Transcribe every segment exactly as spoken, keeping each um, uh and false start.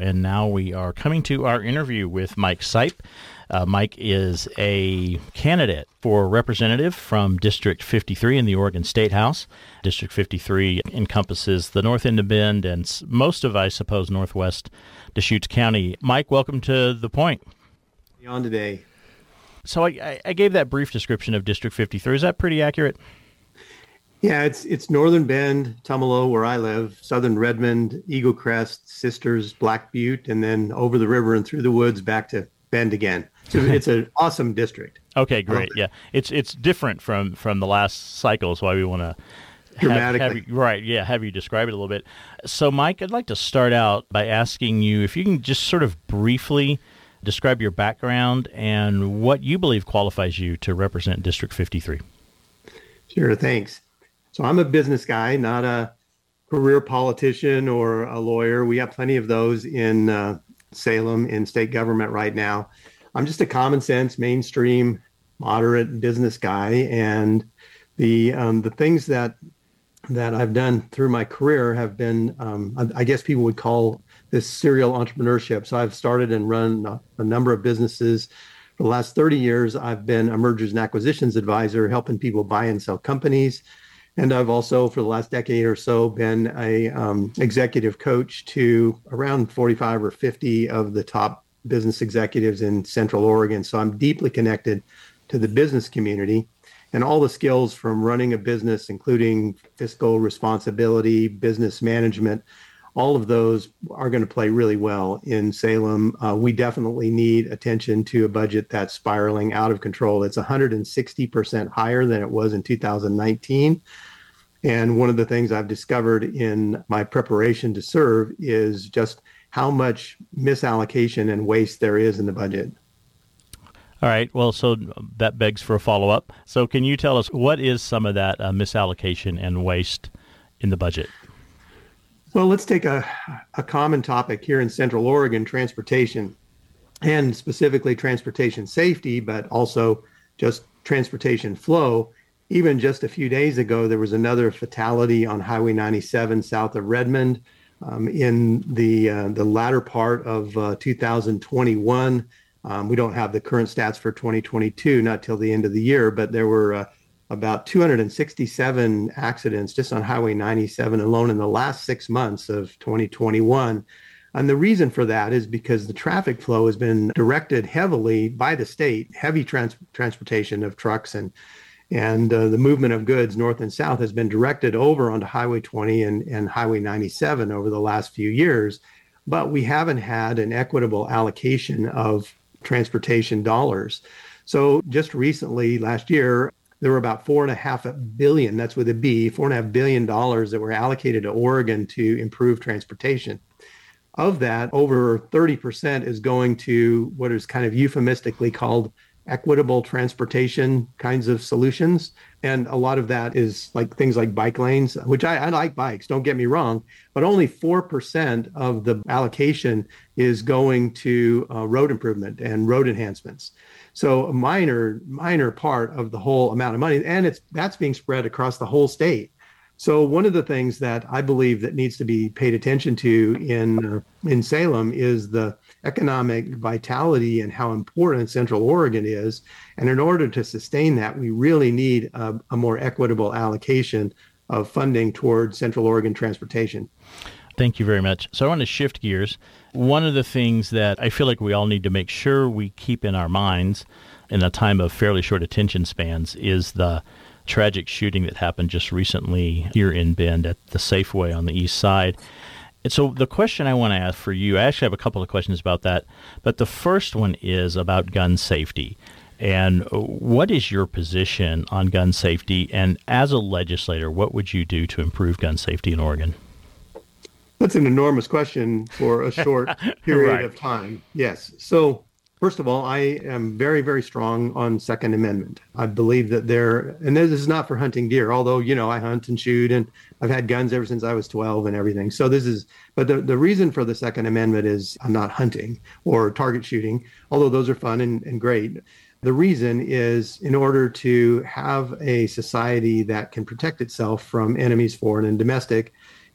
And now we are coming to our interview with Mike Sipe. Uh, Mike is a candidate for representative from District fifty-three in the Oregon State House. District fifty-three encompasses the north end of Bend and most of, I suppose, northwest Deschutes County. Mike, welcome to The Point. On today. So I, I gave that brief description of District fifty-three. Is that pretty accurate? Yeah, it's it's northern Bend, Tumalo, where I live, southern Redmond, Eagle Crest, Sisters, Black Butte, and then over the river and through the woods back to Bend again. So it's an awesome district. Okay, great. Yeah, it's it's different from, from the last cycle. That's why we want to dramatically have you, right. Yeah, have you describe it a little bit. So, Mike, I'd like to start out by asking you if you can just sort of briefly describe your background and what you believe qualifies you to represent District fifty-three. Sure, thanks. So I'm a business guy, not a career politician or a lawyer. We have plenty of those in uh, Salem in state government right now. I'm just a common sense, mainstream, moderate business guy, and the um, the things that that I've done through my career have been, um, I, I guess people would call this serial entrepreneurship. So I've started and run a, a number of businesses. For the last thirty years, I've been a mergers and acquisitions advisor, helping people buy and sell companies. And I've also, for the last decade or so, been a um, executive coach to around forty-five or fifty of the top business executives in Central Oregon. So I'm deeply connected to the business community, and all the skills from running a business, including fiscal responsibility, business management, all of those are going to play really well in Salem. Uh, we definitely need attention to a budget that's spiraling out of control. It's one hundred sixty percent higher than it was in two thousand nineteen. And one of the things I've discovered in my preparation to serve is just how much misallocation and waste there is in the budget. All right. Well, so that begs for a follow-up. So can you tell us what is some of that uh, misallocation and waste in the budget? Well, let's take a, a common topic here in Central Oregon, transportation, and specifically transportation safety, but also just transportation flow. Even just a few days ago, there was another fatality on Highway ninety-seven south of Redmond. Um, in the uh, the latter part of uh, two thousand twenty-one. Um, we don't have the current stats for twenty twenty-two, not till the end of the year, but there were uh, about two hundred sixty-seven accidents just on Highway ninety-seven alone in the last six months of twenty twenty-one. And the reason for that is because the traffic flow has been directed heavily by the state, heavy trans- transportation of trucks and and uh, the movement of goods north and south has been directed over onto Highway twenty and, and Highway ninety-seven over the last few years. But we haven't had an equitable allocation of transportation dollars. So just recently, last year, there were about four and a half billion, that's with a B, four and a half billion dollars that were allocated to Oregon to improve transportation. Of that, over thirty percent is going to what is kind of euphemistically called equitable transportation kinds of solutions. And a lot of that is like things like bike lanes, which I, I like bikes, don't get me wrong, but only four percent of the allocation is going to uh, road improvement and road enhancements. So a minor, minor part of the whole amount of money, and it's that's being spread across the whole state. So one of the things that I believe that needs to be paid attention to in uh, in Salem is the economic vitality and how important Central Oregon is. And in order to sustain that, we really need a, a more equitable allocation of funding toward Central Oregon transportation. Thank you very much. So I want to shift gears. One of the things that I feel like we all need to make sure we keep in our minds in a time of fairly short attention spans is the tragic shooting that happened just recently here in Bend at the Safeway on the east side. And so the question I want to ask for you, I actually have a couple of questions about that, but the first one is about gun safety. And what is your position on gun safety? And as a legislator, what would you do to improve gun safety in Oregon? That's an enormous question for a short period Right. of time. Yes. So first of all, I am very, very strong on Second Amendment. I believe that there, and this is not for hunting deer, although, you know, I hunt and shoot and I've had guns ever since I was twelve and everything. So this is, but the, the reason for the Second Amendment is I'm not hunting or target shooting, although those are fun and, and great. The reason is in order to have a society that can protect itself from enemies, foreign and domestic,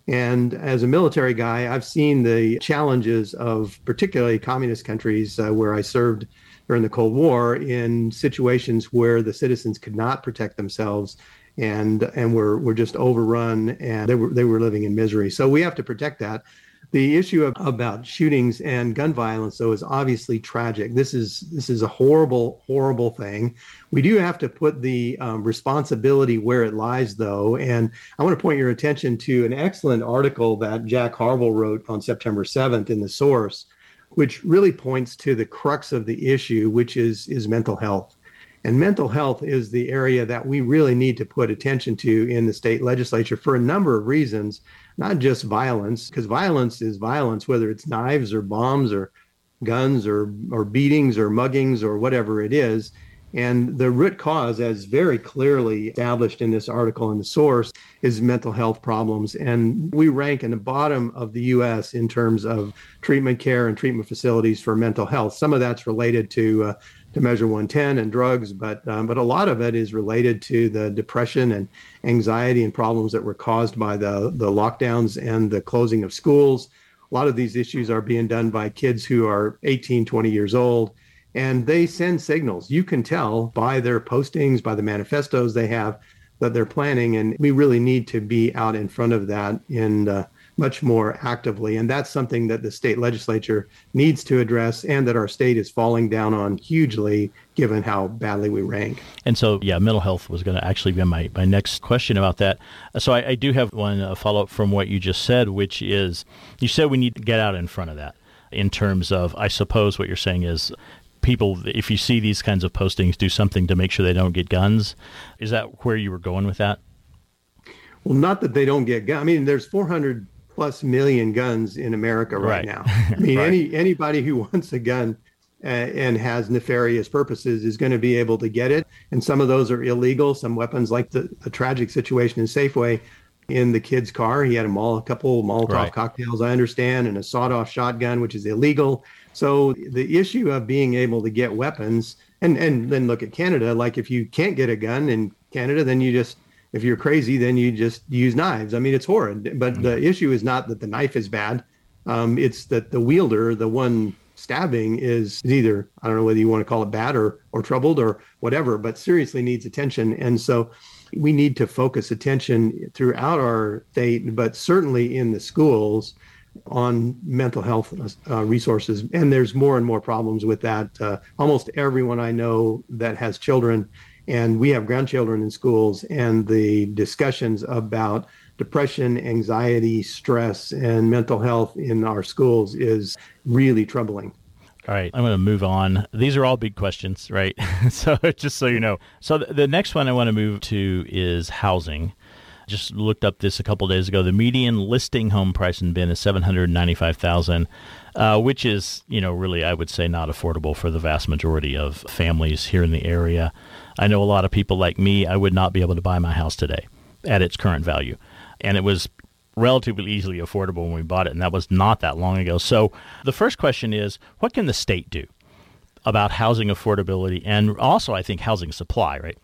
And as a military guy, I've seen the challenges of particularly communist countries uh, where I served during the Cold War in situations where the citizens could not protect themselves and and were were just overrun, and they were they were living in misery. So we have to protect that. The issue of, about shootings and gun violence, though, is obviously tragic. This is this is a horrible, horrible thing. We do have to put the um, responsibility where it lies, though. And I want to point your attention to an excellent article that Jack Harville wrote on September seventh in The Source, which really points to the crux of the issue, which is is mental health. And mental health is the area that we really need to put attention to in the state legislature for a number of reasons, not just violence, because violence is violence, whether it's knives or bombs or guns or, or beatings or muggings or whatever it is. And the root cause, as very clearly established in this article in The Source, is mental health problems. And we rank in the bottom of the U S in terms of treatment care and treatment facilities for mental health. Some of that's related to uh, to Measure one ten and drugs, but um, but a lot of it is related to the depression and anxiety and problems that were caused by the, the lockdowns and the closing of schools. A lot of these issues are being done by kids who are eighteen, twenty years old, and they send signals. You can tell by their postings, by the manifestos they have, that they're planning, and we really need to be out in front of that in uh, much more actively. And that's something that the state legislature needs to address, and that our state is falling down on hugely, given how badly we rank. And so, yeah, mental health was going to actually be my, my next question about that. So I, I do have one uh, follow-up from what you just said, which is, you said we need to get out in front of that in terms of, I suppose what you're saying is, people, if you see these kinds of postings, do something to make sure they don't get guns. Is that where you were going with that? Well, not that they don't get guns. I mean, there's four hundred plus million guns in America right, right. now. I mean, right. any anybody who wants a gun uh, and has nefarious purposes is going to be able to get it. And some of those are illegal. Some weapons, like the, the tragic situation in Safeway in the kid's car. He had a, mol- a couple Molotov right. cocktails, I understand, and a sawed-off shotgun, which is illegal. So the issue of being able to get weapons, and, and then look at Canada, like if you can't get a gun in Canada, then you just, if you're crazy, then you just use knives. I mean, it's horrid. But mm-hmm. the issue is not that the knife is bad. Um, it's that the wielder, the one stabbing, is either, I don't know whether you want to call it bad or, or troubled or whatever, but seriously needs attention. And so we need to focus attention throughout our state, but certainly in the schools, on mental health uh, resources. And there's more and more problems with that. Uh, almost everyone I know that has children, and we have grandchildren in schools, and the discussions about depression, anxiety, stress, and mental health in our schools is really troubling. All right, I'm going to move on. These are all big questions, right? So just so you know. So the, the next one I want to move to is housing. Just looked up this a couple of days ago. The median listing home price in Bend is seven hundred ninety-five thousand dollars, uh, which is, you know, really, I would say, not affordable for the vast majority of families here in the area. I know a lot of people like me, I would not be able to buy my house today at its current value. And it was relatively easily affordable when we bought it, and that was not that long ago. So the first question is, what can the state do about housing affordability and also, I think, housing supply, right?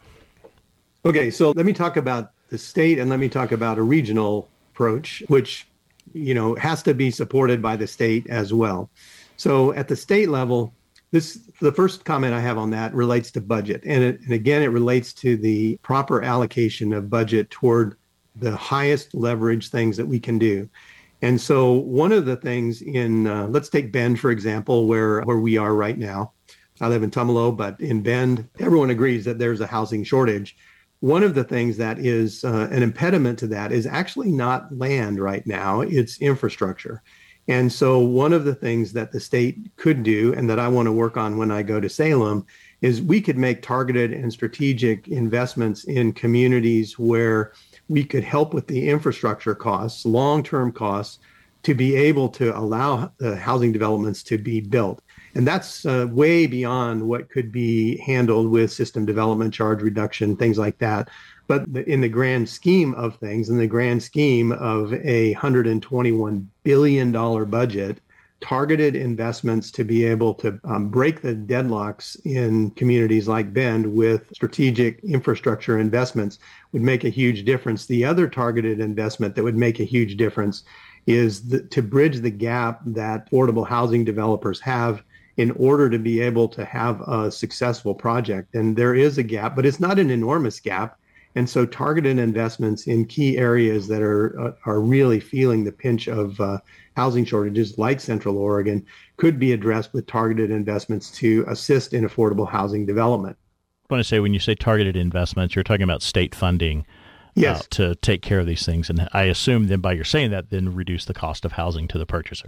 Okay, so let me talk about the state, and let me talk about a regional approach, which, you know, has to be supported by the state as well. So at the state level, this the first comment I have on that relates to budget. And, it, and again, it relates to the proper allocation of budget toward the highest leverage things that we can do. And so one of the things in, uh, let's take Bend, for example, where, where we are right now. I live in Tumalo, but in Bend, everyone agrees that there's a housing shortage. One of the things that is uh, an impediment to that is actually not land right now, it's infrastructure. And so one of the things that the state could do, and that I want to work on when I go to Salem, is we could make targeted and strategic investments in communities where we could help with the infrastructure costs, long-term costs, to be able to allow the housing developments to be built. And that's uh, way beyond what could be handled with system development, charge reduction, things like that. But in the grand scheme of things, in the grand scheme of a one hundred twenty-one billion dollars budget targeted investments to be able to um, break the deadlocks in communities like Bend with strategic infrastructure investments would make a huge difference. The other targeted investment that would make a huge difference is the, to bridge the gap that affordable housing developers have in order to be able to have a successful project. And there is a gap, but it's not an enormous gap. And so targeted investments in key areas that are uh, are really feeling the pinch of uh, housing shortages, like Central Oregon, could be addressed with targeted investments to assist in affordable housing development. I want to say, when you say targeted investments, you're talking about state funding yes. uh, to take care of these things. And I assume then by your saying that, then reduce the cost of housing to the purchaser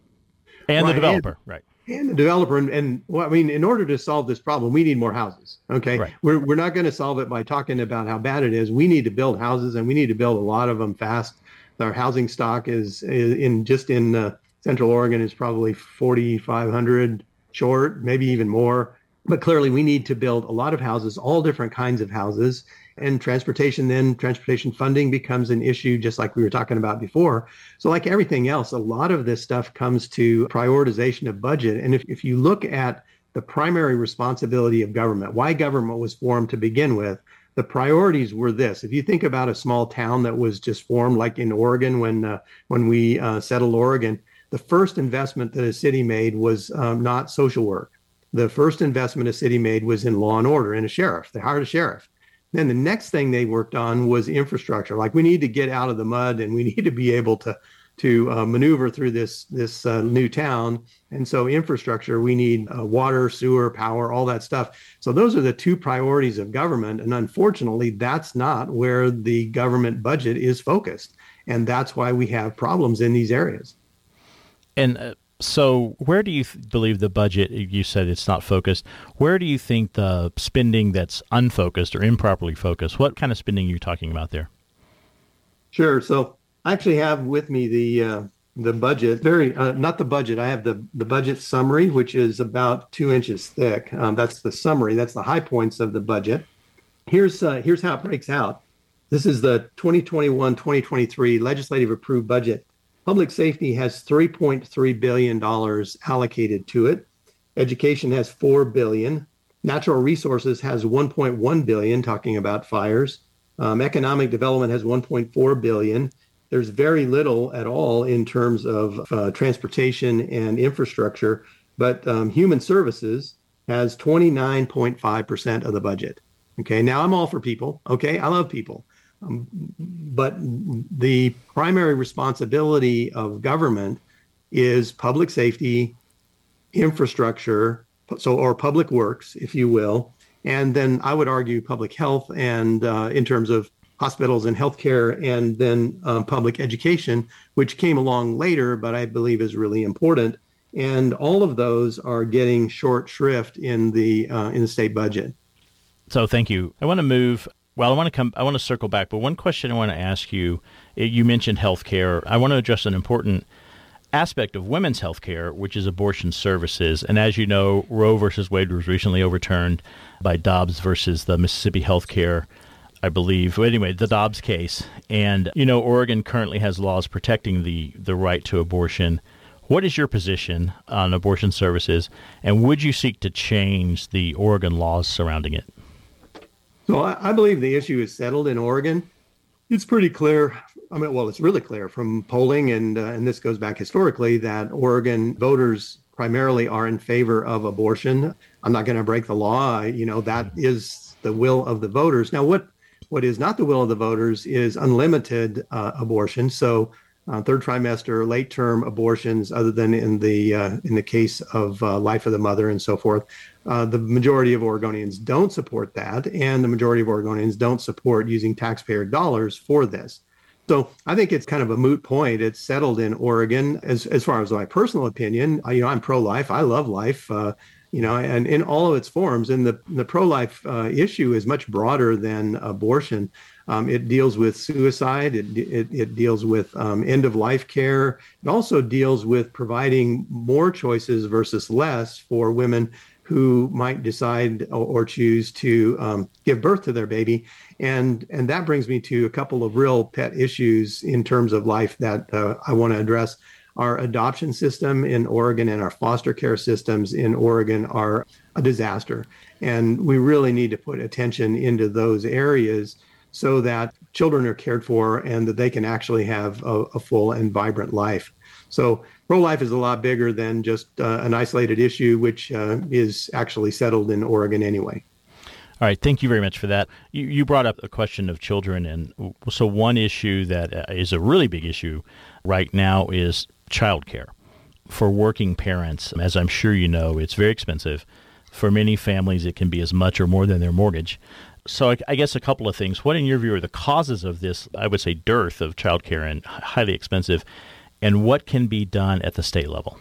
and right. the developer, and, right? And the developer. And, and well, I mean, in order to solve this problem, we need more houses. Okay. Right. We're, we're not going to solve it by talking about how bad it is. We need to build houses, and we need to build a lot of them fast. Our housing stock is, is in just in uh, Central Oregon is probably forty-five hundred short, maybe even more. But clearly we need to build a lot of houses, all different kinds of houses. And transportation, then transportation funding becomes an issue, just like we were talking about before. So like everything else, a lot of this stuff comes to prioritization of budget. And if, if you look at the primary responsibility of government, why government was formed to begin with, the priorities were this. If you think about a small town that was just formed, like in Oregon, when uh, when we uh, settled Oregon, the first investment that a city made was um, not social work. The first investment a city made was in law and order, and a sheriff. They hired a sheriff. Then the next thing they worked on was infrastructure. Like, we need to get out of the mud, and we need to be able to to uh, maneuver through this this uh, new town. And so infrastructure, we need uh, water, sewer, power, all that stuff. So those are the two priorities of government. And unfortunately, that's not where the government budget is focused. And that's why we have problems in these areas. And uh, so where do you th- believe the budget, you said it's not focused, where do you think the spending that's unfocused or improperly focused, what kind of spending are you talking about there? Sure. So I actually have with me the uh, the budget, very uh, not the budget. I have the, the budget summary, which is about two inches thick. Um, that's the summary. That's the high points of the budget. Here's uh, here's how it breaks out. This is the twenty twenty-one twenty twenty-three legislative approved budget. Public safety has three point three billion dollars allocated to it. Education has four billion dollars. Natural resources has one point one billion dollars, talking about fires. Um, economic development has one point four billion dollars. There's very little at all in terms of uh, transportation and infrastructure, but um, human services has twenty-nine point five percent of the budget. Okay, now I'm all for people. Okay, I love people. Um, but the primary responsibility of government is public safety, infrastructure, so or public works, if you will, and then I would argue public health, and uh, in terms of hospitals and healthcare, and then um, public education, which came along later, but I believe is really important. And all of those are getting short shrift in the uh, in the state budget. So thank you. I want to move. Well, I want to come. I want to circle back, but one question I want to ask you. You mentioned healthcare. I want to address an important aspect of women's healthcare, which is abortion services. And as you know, Roe versus Wade was recently overturned by Dobbs versus the Mississippi Healthcare, I believe. Anyway, the Dobbs case. And, you know, Oregon currently has laws protecting the, the right to abortion. What is your position on abortion services, and would you seek to change the Oregon laws surrounding it? So I, I believe the issue is settled in Oregon. It's pretty clear. I mean, well, it's really clear from polling, and uh, and this goes back historically, that Oregon voters primarily are in favor of abortion. I'm not going to break the law. You know, that is the will of the voters. Now, what what is not the will of the voters is unlimited uh, abortion. So uh, third trimester, late term abortions, other than in the uh, in the case of uh, life of the mother and so forth. Uh, the majority of Oregonians don't support that, and the majority of Oregonians don't support using taxpayer dollars for this. So I think it's kind of a moot point. It's settled in Oregon. As as far as my personal opinion, I, you know, I'm pro-life. I love life, uh, you know, and in all of its forms. And the the pro-life uh, issue is much broader than abortion. Um, it deals with suicide. It it, it deals with um, end of life care. It also deals with providing more choices versus less for women who might decide or, or choose to um, give birth to their baby. And and that brings me to a couple of real pet issues in terms of life that uh, I want to address. our adoption system in Oregon and our foster care systems in Oregon are a disaster. And we really need to put attention into those areas so that children are cared for and that they can actually have a, a full and vibrant life. So pro-life is a lot bigger than just uh, an isolated issue, which uh, is actually settled in Oregon anyway. All right. Thank you very much for that. You, you brought up the question of children. And so one issue that is a really big issue right now is childcare. For working parents, as I'm sure you know, it's very expensive. For many families, it can be as much or more than their mortgage. So I, I guess a couple of things. What, in your view, are the causes of this, I would say, dearth of childcare and highly expensive, and what can be done at the state level?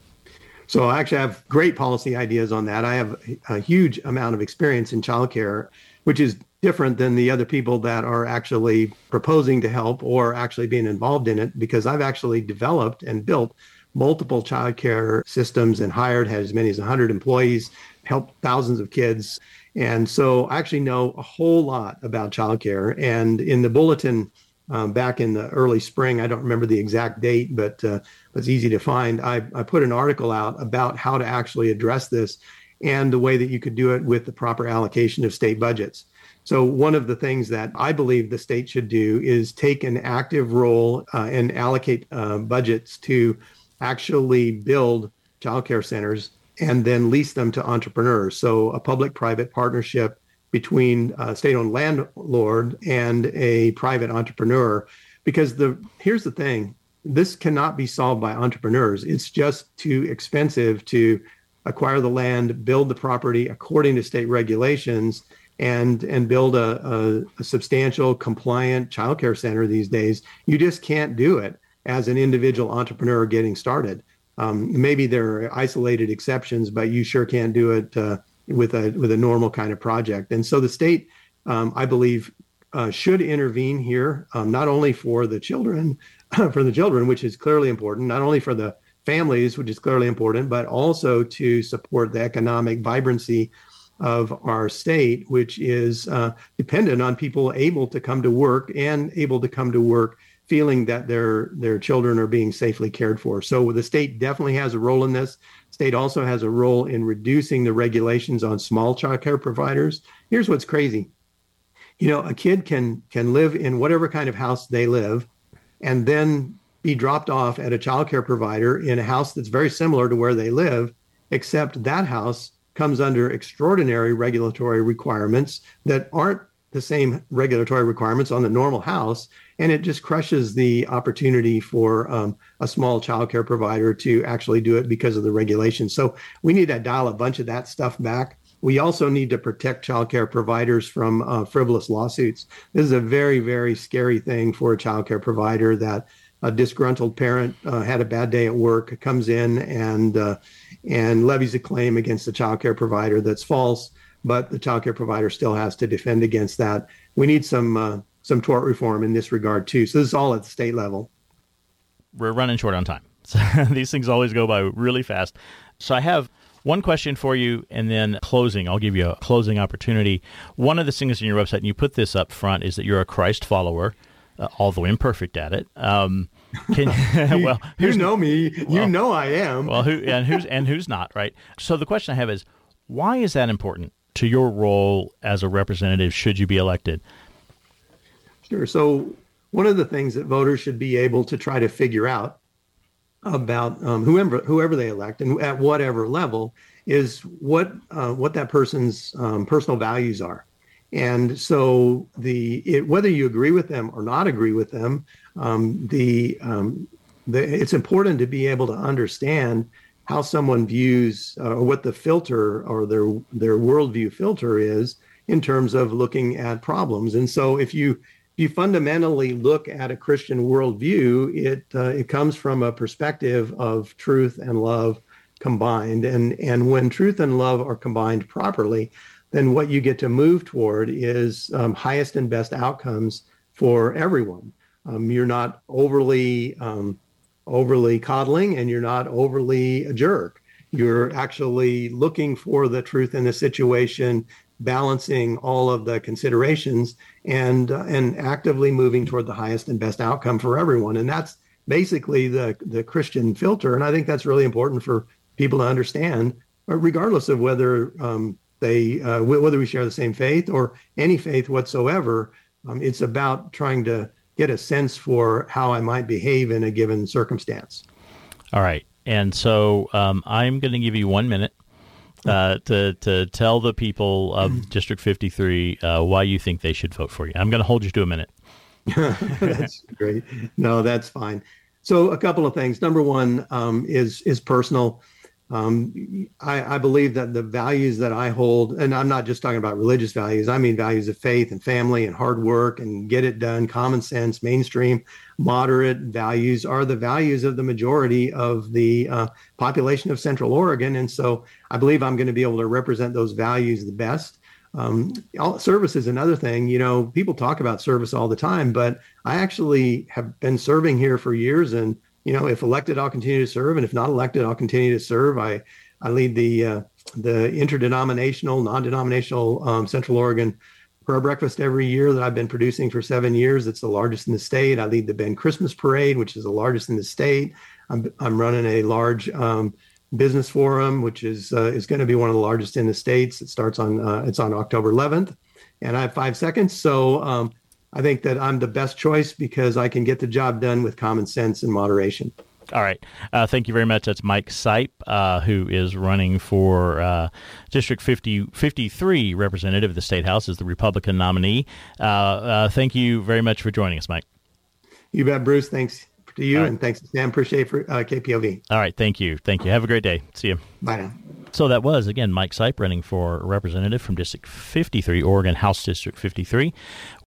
So I actually have great policy ideas on that. I have a huge amount of experience in childcare, which is different than the other people that are actually proposing to help or actually being involved in it, because I've actually developed and built multiple childcare systems and hired, had as many as one hundred employees, helped thousands of kids. And so I actually know a whole lot about childcare. And in the bulletin um, back in the early spring, I don't remember the exact date, but uh, it's easy to find. I, I put an article out about how to actually address this and the way that you could do it with the proper allocation of state budgets. So one of the things that I believe the state should do is take an active role uh, and allocate uh, budgets to actually build childcare centers and then lease them to entrepreneurs. So a public-private partnership between a state-owned landlord and a private entrepreneur. Because the here's the thing, this cannot be solved by entrepreneurs. It's just too expensive to acquire the land, build the property according to state regulations, and and build a, a, a substantial, compliant childcare center these days. You just can't do it as an individual entrepreneur getting started. Um, maybe there are isolated exceptions, but you sure can't do it uh, with a with a normal kind of project. And so the state, um, I believe, uh, should intervene here, um, not only for the children, for the children, which is clearly important, not only for the families, which is clearly important, but also to support the economic vibrancy of our state, which is uh, dependent on people able to come to work and able to come to work feeling that their their children are being safely cared for. So the state definitely has a role in this. State also has a role in reducing the regulations on small child care providers. Here's what's crazy. You know, a kid can can live in whatever kind of house they live and then be dropped off at a child care provider in a house that's very similar to where they live, except that house comes under extraordinary regulatory requirements that aren't the same regulatory requirements on the normal house. And it just crushes the opportunity for um, a small childcare provider to actually do it because of the regulations. So we need to dial a bunch of that stuff back. We also need to protect childcare providers from uh, frivolous lawsuits. This is a very, very scary thing for a childcare provider, that a disgruntled parent uh, had a bad day at work, comes in and uh, and levies a claim against the childcare provider that's false, but the childcare provider still has to defend against that. We need some uh, some tort reform in this regard too. So this is all at the state level. We're running short on time. So these things always go by really fast. So I have one question for you, and then closing. I'll give you a closing opportunity. One of the things in your website, and you put this up front, is that you're a Christ follower, uh, although imperfect at it. Um, can you, well, you know me. You well, know I am. Well, who and who's and who's not, right? So the question I have is, why is that important to your role as a representative should you be elected? Sure. So one of the things that voters should be able to try to figure out about um, whoever whoever they elect and at whatever level is what uh, what that person's um, personal values are. And so the it, whether you agree with them or not agree with them, um, the, um, the it's important to be able to understand how someone views uh, or what the filter or their their worldview filter is in terms of looking at problems. And so if you if you fundamentally look at a Christian worldview, it uh, it comes from a perspective of truth and love combined. And and when truth and love are combined properly, then what you get to move toward is um, highest and best outcomes for everyone. Um, you're not overly um, overly coddling, and you're not overly a jerk. You're actually looking for the truth in the situation, balancing all of the considerations, and uh, and actively moving toward the highest and best outcome for everyone. And that's basically the the Christian filter. And I think that's really important for people to understand, regardless of whether um, they uh, whether we share the same faith or any faith whatsoever. Um, it's about trying to get a sense for how I might behave in a given circumstance. All right. And so um, I'm going to give you one minute uh, to to tell the people of District fifty-three uh, why you think they should vote for you. I'm going to hold you to a minute. That's great. No, that's fine. So a couple of things. Number one um, is is personal. Um, I, I believe that the values that I hold, and I'm not just talking about religious values, I mean values of faith and family and hard work and get it done, common sense, mainstream, moderate values are the values of the majority of the uh, population of Central Oregon. And so I believe I'm going to be able to represent those values the best. Um, service is another thing. You know, people talk about service all the time, but I actually have been serving here for years, and you know, if elected, I'll continue to serve, and if not elected, I'll continue to serve. I, I lead the uh, the interdenominational, non-denominational um, Central Oregon prayer breakfast every year that I've been producing for seven years. It's the largest in the state. I lead the Ben Christmas Parade, which is the largest in the state. I'm I'm running a large um, business forum, which is uh, is going to be one of the largest in the states. It starts on uh, it's on October eleventh, and I have five seconds. So. Um, I think that I'm the best choice because I can get the job done with common sense and moderation. All right. Uh, thank you very much. That's Mike Sipe, uh, who is running for uh, District fifty, fifty-three representative of the State House as the Republican nominee. Uh, uh, thank you very much for joining us, Mike. You bet, Bruce. Thanks to you, right. And thanks to Sam. Appreciate for uh, K P O V. All right. Thank you. Thank you. Have a great day. See you. Bye now. So that was, again, Mike Sipe running for representative from District fifty-three, Oregon House District fifty-three.